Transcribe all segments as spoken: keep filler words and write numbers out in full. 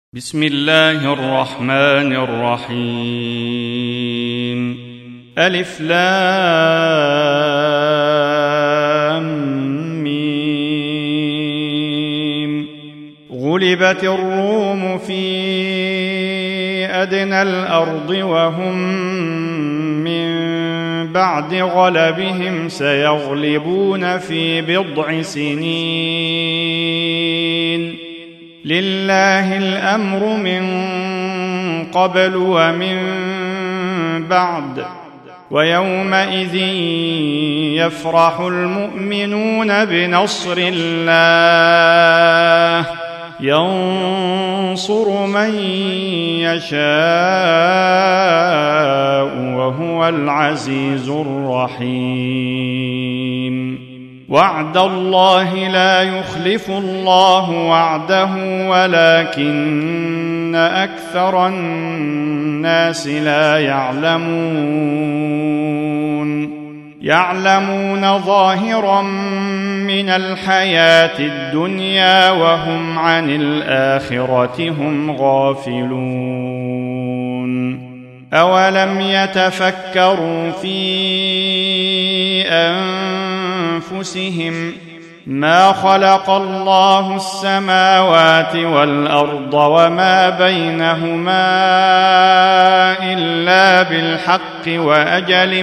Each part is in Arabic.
بسم الله الرحمن الرحيم. ألف لام ميم. غلبت الروم في أدنى الأرض وهم من بعد غلبهم سيغلبون في بضع سنين. لله الأمر من قبل ومن بعد، ويومئذ يفرح المؤمنون بنصر الله ينصر من يشاء وهو العزيز الرحيم. وعد الله لا يخلف الله وعده ولكن أكثر الناس لا يعلمون. يعلمون ظاهرا من الحياة الدنيا وهم عن الآخرة هم غافلون. أولم يتفكروا في أنفسهم ما خلق الله السماوات والأرض وما بينهما إلا بالحق وأجل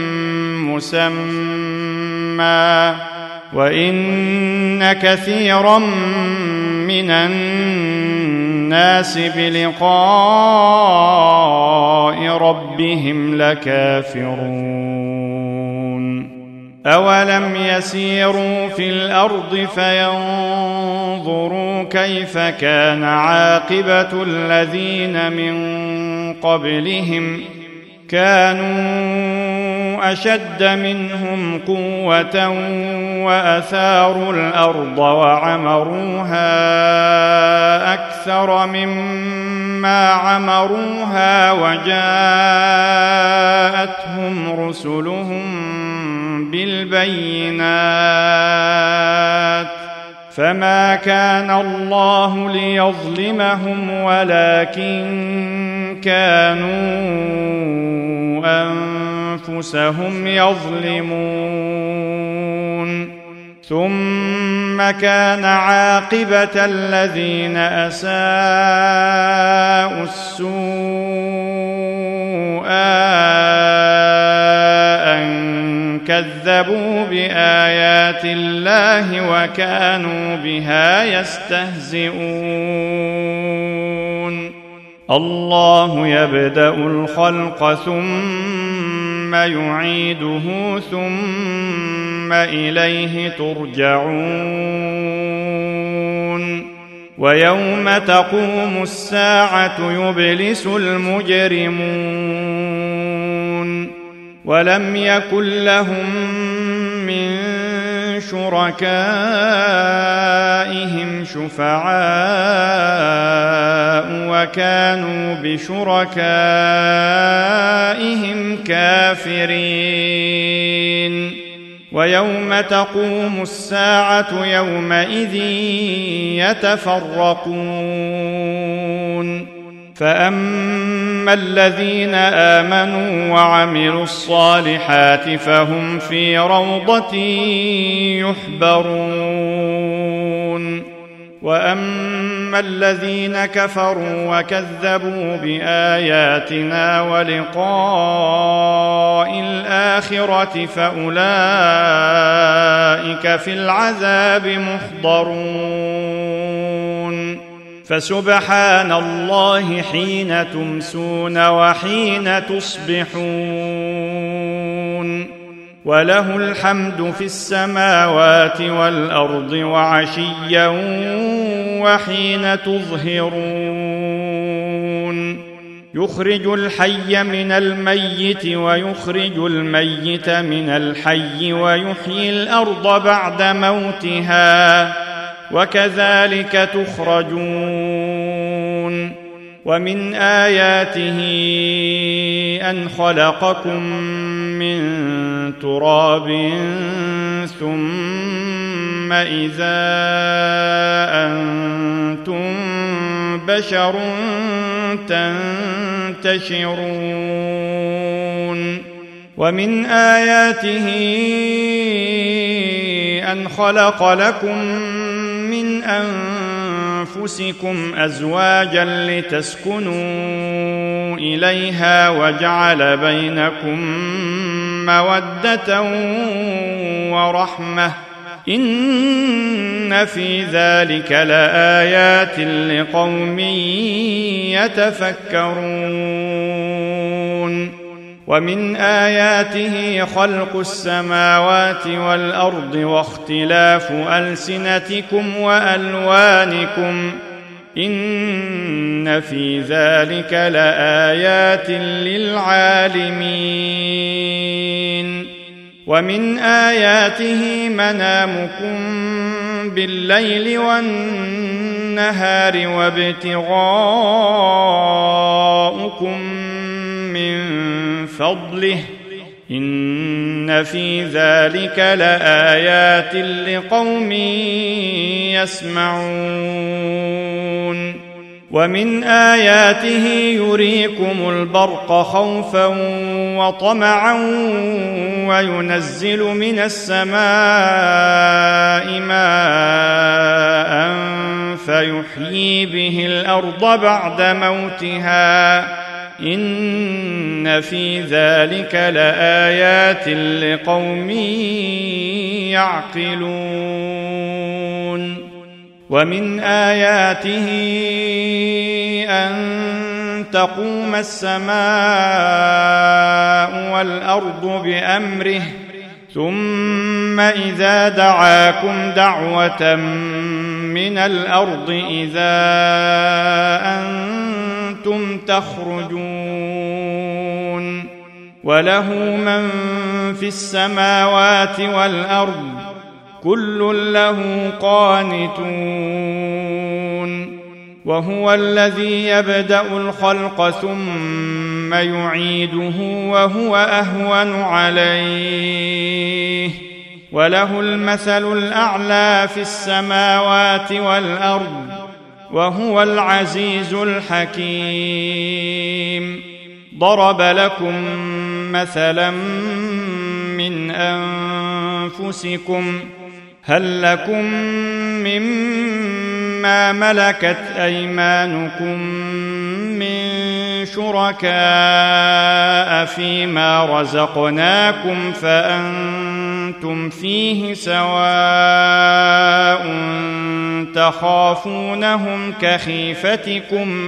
مسمى، وإن كثيرا من الناس بلقاء ربهم لكافرون. أولم يسيروا في الأرض فينظروا كيف كان عاقبة الذين من قبلهم كانوا أشد منهم قوة وأثاروا الأرض وعمروها أكثر مما عمروها وجاءتهم رسلهم بالبينات، فما كان الله ليظلمهم ولكن كانوا أنفسهم يظلمون. ثم كان عاقبة الذين أساءوا السوء أن كذبوا بآيات الله وكانوا بها يستهزئون. الله يبدأ الخلق ثم يعيده ثم إليه ترجعون. ويوم تقوم الساعة يبلس المجرمون ولم يكن لهم من شركائهم شفعاء وكانوا بشركائهم كافرين. ويوم تقوم الساعة يومئذ يتفرقون. فأما الذين آمنوا وعملوا الصالحات فهم في روضة يحبرون. وأما الذين كفروا وكذبوا بآياتنا ولقاء الآخرة فأولئك في العذاب محضرون. فسبحان الله حين تمسون وحين تصبحون، وله الحمد في السماوات والأرض وعشيا وحين تظهرون. يخرج الحي من الميت ويخرج الميت من الحي ويحيي الأرض بعد موتها وكذلك تخرجون. ومن آياته أن خلقكم من تراب ثم إذا أنتم بشر تنتشرون ومن آياته أن خلق لكم من أنفسكم أزواجا لتسكنوا إليها وجعل بينكم مودة ورحمة إن في ذلك لآيات لقوم يتفكرون ومن آياته خلق السماوات والأرض واختلاف ألسنتكم وألوانكم إن في ذلك لآيات للعالمين ومن آياته منامكم بالليل والنهار وابتغاؤكم من فضله إن في ذلك لآيات لقوم يسمعون ومن آياته يريكم البرق خوفا وطمعا وينزل من السماء ماء فيحيي به الأرض بعد موتها إن في ذلك لآيات لقوم يعقلون ومن آياته أن تقوم السماء والأرض بأمره ثم إذا دعاكم دعوة من الأرض إذا أنتم تخرجون وله من في السماوات والأرض كل له قانتون وهو الذي يبدأ الخلق ثم يعيده وهو أهون عليه وله المثل الأعلى في السماوات والأرض وهو العزيز الحكيم ضرب لكم مثلا من أنفسكم هل لكم مما ملكت أيمانكم من شركاء فيما رزقناكم فأنتم فيه سواء تخافونهم كخيفتكم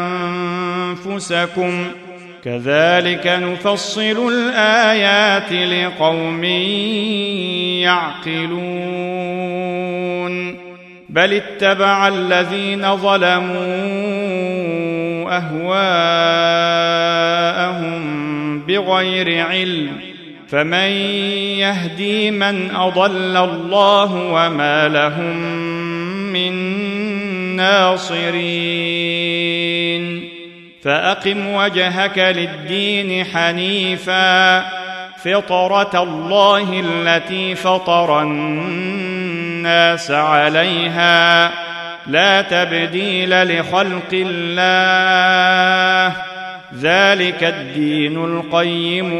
أنفسكم كذلك نفصل الآيات لقوم يعقلون بل اتبع الذين ظلموا أهواءهم بغير علم فمن يهدي من أضل الله وما لهم من ناصرين فأقم وجهك للدين حنيفا فطرة الله التي فطر الناس عليها لا تبديل لخلق الله ذلك الدين القيم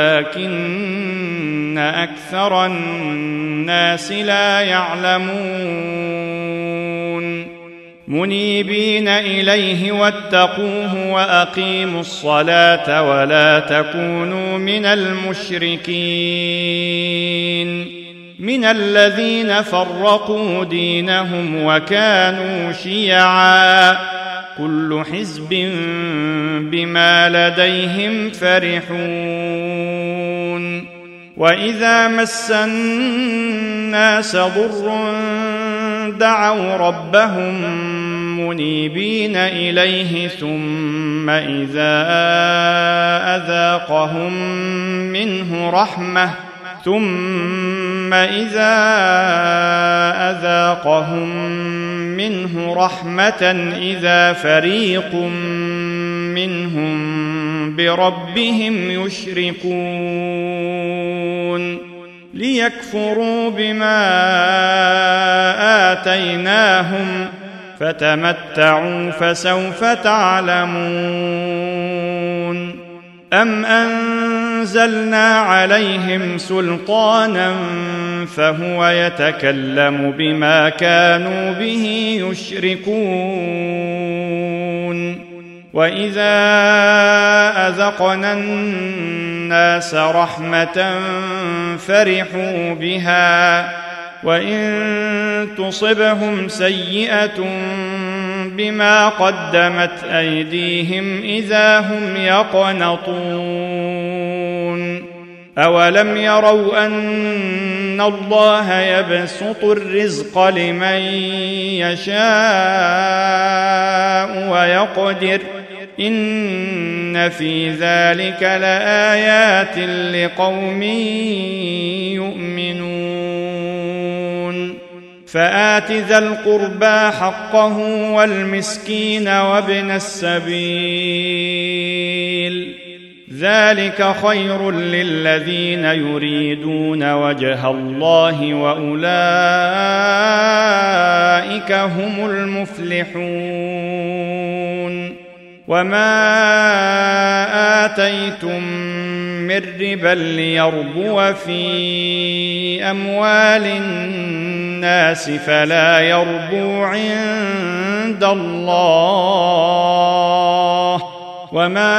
ولكن أكثر الناس لا يعلمون منيبين إليه واتقوه وأقيموا الصلاة ولا تكونوا من المشركين من الذين فرقوا دينهم وكانوا شيعا كل حزب بما لديهم فرحون وإذا مس الناس ضر دعوا ربهم منيبين إليه ثم إذا أذاقهم منه رحمة ثم إذا أذاقهم منه رحمة إذا فريق منهم بربهم يشركون ليكفروا بما آتيناهم فتمتعوا فسوف تعلمون. أم أنزلنا عليهم سلطانا فهو يتكلم بما كانوا به يشركون. وإذا أذقنا الناس رحمة فرحوا بها وإن تصبهم سيئة بما قدمت أيديهم إذا هم يقنطون. أولم يروا أن الله يبسط الرزق لمن يشاء ويقدر إن في ذلك لآيات لقوم يؤمنون. فآت ذا القربى حقه والمسكين وابن السبيل ذلك خير للذين يريدون وجه الله وأولئك هم المفلحون. وما آتيتم من ربا ليربو في أموال الناس فلا يربو عند الله وما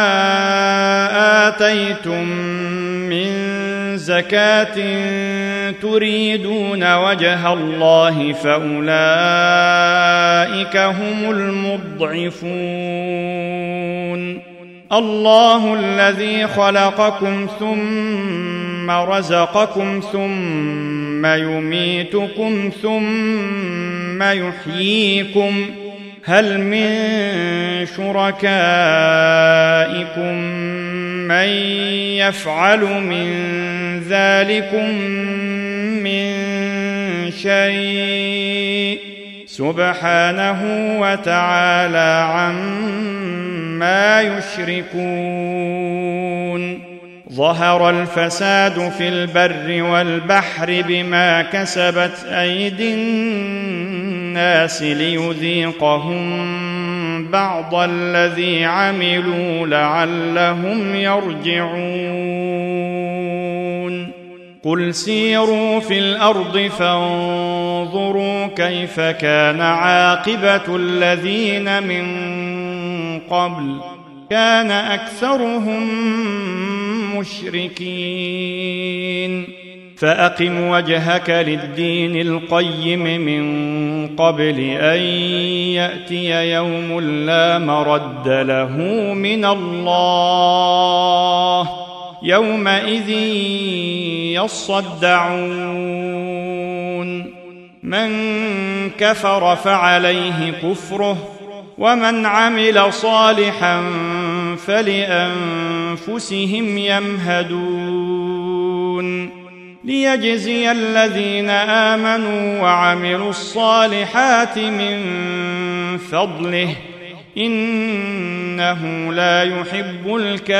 آتيتم من زكاة تريدون وجه الله فأولئك هم المضعفون. الله الذي خلقكم ثم رزقكم ثم يميتكم ثم يحييكم هل من شركائكم من يفعل من ذلكم من شيء سبحانه وتعالى عما يشركون. ظهر الفساد في البر والبحر بما كسبت أيدي الناس ليذيقهم بعض الذي عملوا لعلهم يرجعون. قل سيروا في الأرض فانظروا كيف كان عاقبة الذين من قبل كان أكثرهم مشركين. فأقم وجهك للدين القيم من قبل أن يأتي يوم لا مرد له من الله يومئذ يصدعون. من كفر فعليه كفره ومن عمل صالحا فلأنفسهم يمهدون. ليجزي الذين آمنوا وعملوا الصالحات من فضله إنه لا يحب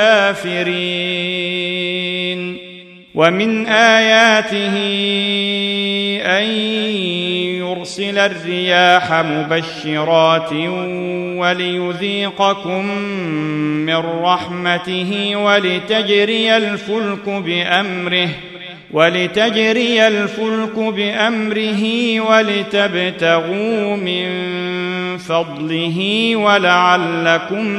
الكافرين. ومن آياته أن يرسل الرياح مبشرات وليذيقكم من رحمته ولتجري الفلك بأمره ولتجري الفلك بأمره ولتبتغوا من فضله ولعلكم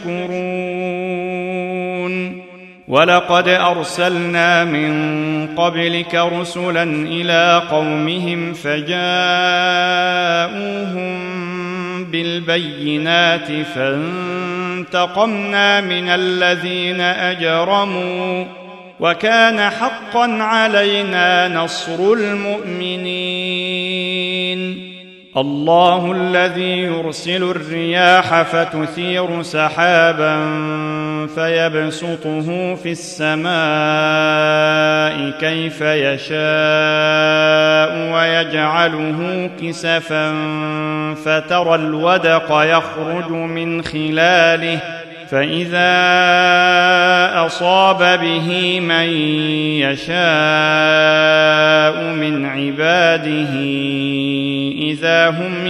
تشكرون. ولقد أرسلنا من قبلك رسلا إلى قومهم فجاءوهم بالبينات فانتقمنا من الذين أجرموا وكان حقا علينا نصر المؤمنين. الله الذي يرسل الرياح فتثير سحابا فيبسطه في السماء كيف يشاء ويجعله كسفا فترى الودق يخرج من خلاله فإذا أصاب به من يشاء من عباده إذا هم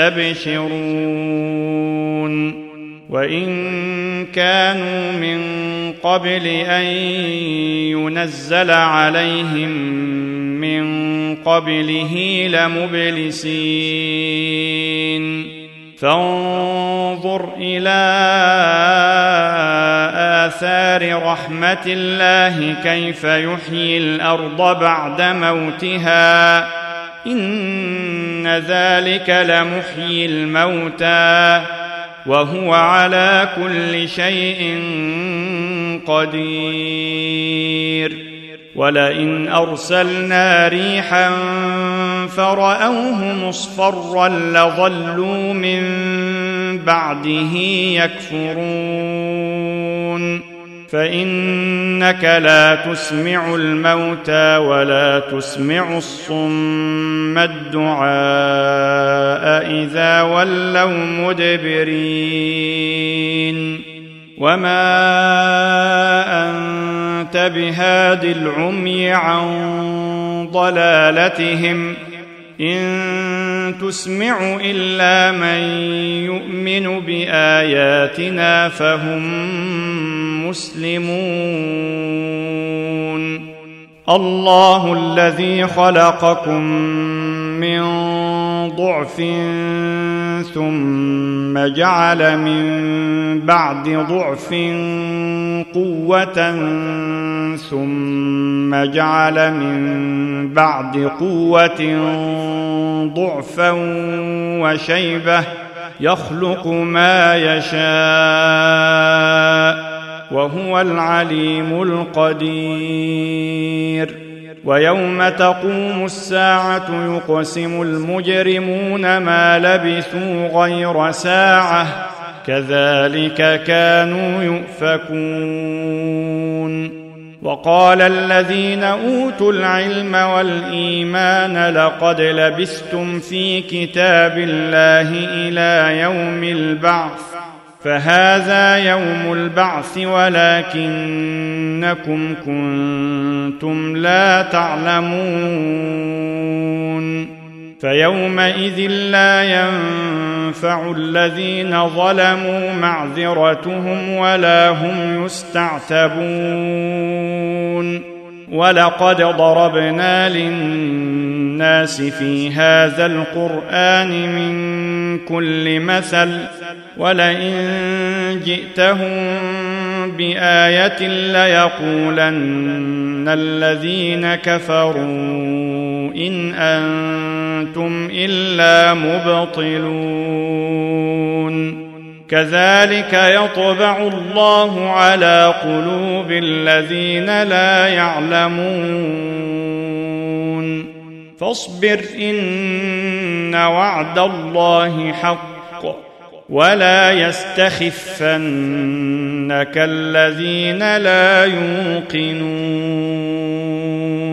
يستبشرون وإن كانوا من قبل أن ينزل عليهم من قبله لمبلسين فانظر إلى آثار رحمة الله كيف يحيي الأرض بعد موتها إن ذلك لمحيي الموتى وهو على كل شيء قدير ولئن أرسلنا ريحا فرأوه مصفرا لظلوا من بعده يكفرون فإنك لا تسمع الموتى ولا تسمع الصم الدعاء إذا ولوا مدبرين وما أنت بهاد العمي عن ضلالتهم إن تسمع إلا من يؤمن بآياتنا فهم مسلمون الله الذي خلقكم من ضعف ثم جعل من بعد ضعف قوة ثم جعل من بعد قوة ضعفا وشيبة يخلق ما يشاء وهو العليم القدير ويوم تقوم الساعة يقسم المجرمون ما لبثوا غير ساعة كذلك كانوا يؤفكون وقال الذين أوتوا العلم والإيمان لقد لبثتم في كتاب الله إلى يوم البعث فهذا يوم البعث ولكنكم كنتم لا تعلمون فيومئذ لا ينفع الذين ظلموا معذرتهم ولا هم يستعتبون ولقد ضربنا للناس في هذا القرآن من كل مثل ولئن جئتهم بآية ليقولن الذين كفروا إن أنتم إلا مبطلون كذلك يطبع الله على قلوب الذين لا يعلمون فاصبر إن وعد الله حق ولا يستخفنك الذين لا يوقنون